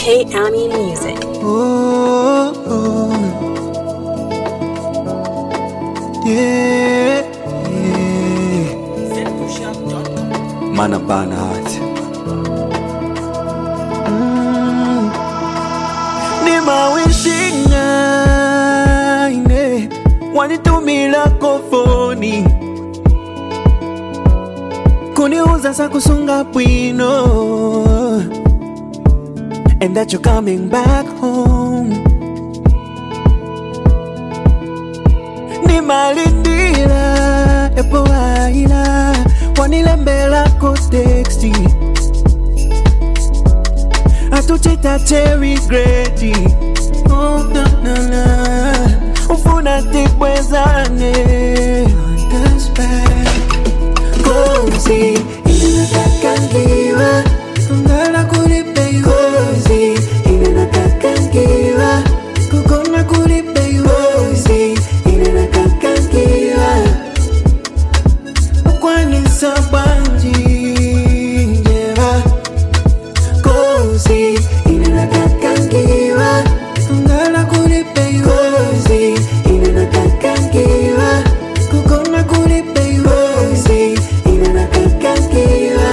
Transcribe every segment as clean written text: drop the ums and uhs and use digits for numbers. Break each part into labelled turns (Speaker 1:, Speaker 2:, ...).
Speaker 1: K Annie Music.
Speaker 2: Oh, oh. Yeah, yeah. Mana Banat. Nima wishing I wanitumila kofoni kuniuza sa kusunga pwino, and that you're coming back home. Ni malindira epo aila wanilembela ko texti atuchita regreti. Oh na na na ufuna tipwezane this back cozy inakakangiwa ngala kulipe cozy inakakangiwa kukona kulipe cozy inakakangiwa kwani sabanji njeva cozy inakakangiwa ngala kulipe cozy inakakangiwa kukona kulipe cozy inakakangiwa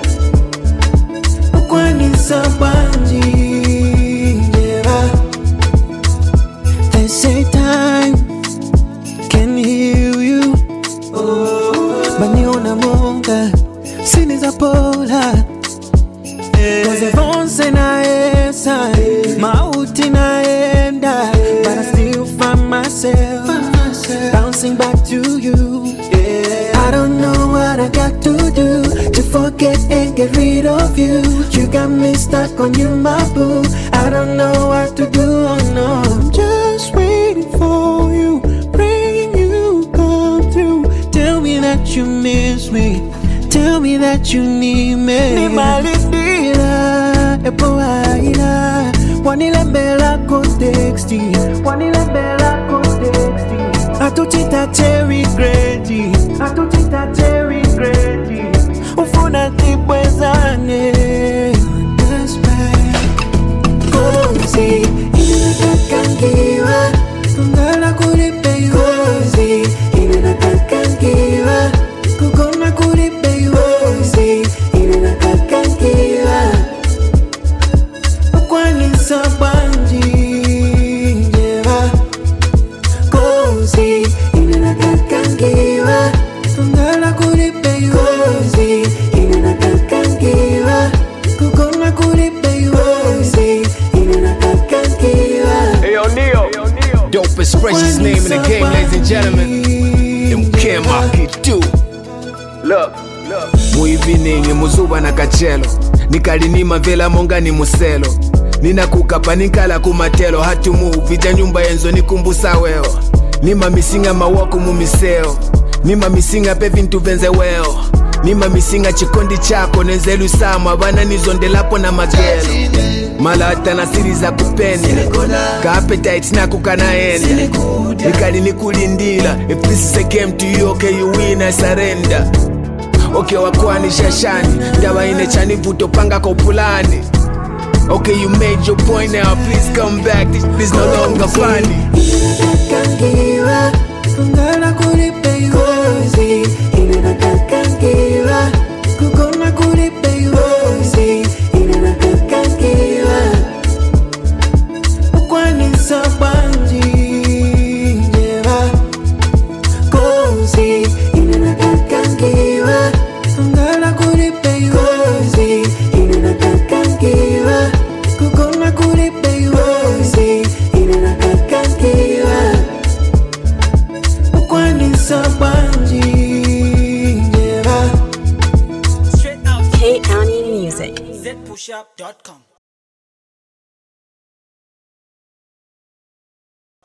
Speaker 2: kwani sabanji njeva. They say time can heal you, baniona monga sini za pola kaze vonse naesa mauti naenda, but I still find myself bouncing back to you. I don't know what I got to do to forget and get rid of you. You got me stuck on you, my boo. I don't know what to do, oh no. I'm just waiting for you, praying you come through. Tell me that you miss me, tell me that you need me. Ni malindira epo aila wanilembela ko texti, wanilembela ko texti atuchita regreti, atuchita regreti ufuna tipwezane this back cozy inakakangiwa ngala kulipe cozy inakakangiwa kukona kulipe cozy inakakangiwa kwani sabanji njeva cozy inakakangiwa ngala kulipe cozy inakakangiwa kukona kulipe cozy inakakangiwa.
Speaker 3: Hey yo, Neo. Dopest, freshest name in the game, ladies and gentlemen. MK Market 2. Look. Muiviningi muzuba na kachelo nikalinima vela monga ni muselo ninakukapa ninkala kumatelo hatu move ja nyumba yenzo nikumbusa weo nima misinga mawoko mumiseo nima misinga pe vintu venze weo nima misinga chikondi chako nenzelu sama bana nizondelapo na magelo malata na siri za kupenda ka appetite na kukanaenda nikali nikulindila. If this is a game to you, okay you win, I surrender. Okay wakwani shashani ndawa ine chani vuto panga kwa upulani. Okay you made your point now, please come back, this no longer funny.
Speaker 2: Inakakangiwa ngala kulipe cozy inakakangiwa kukona kulipe cozy inakakangiwa kwani sabanji njeva cozy inakakangiwa ngala kulipe cozy inakakangiwa kukona kulipe cozy inakakangiwa kwani sabanji njeva.
Speaker 1: K Annie Music.
Speaker 4: ZPushUp.com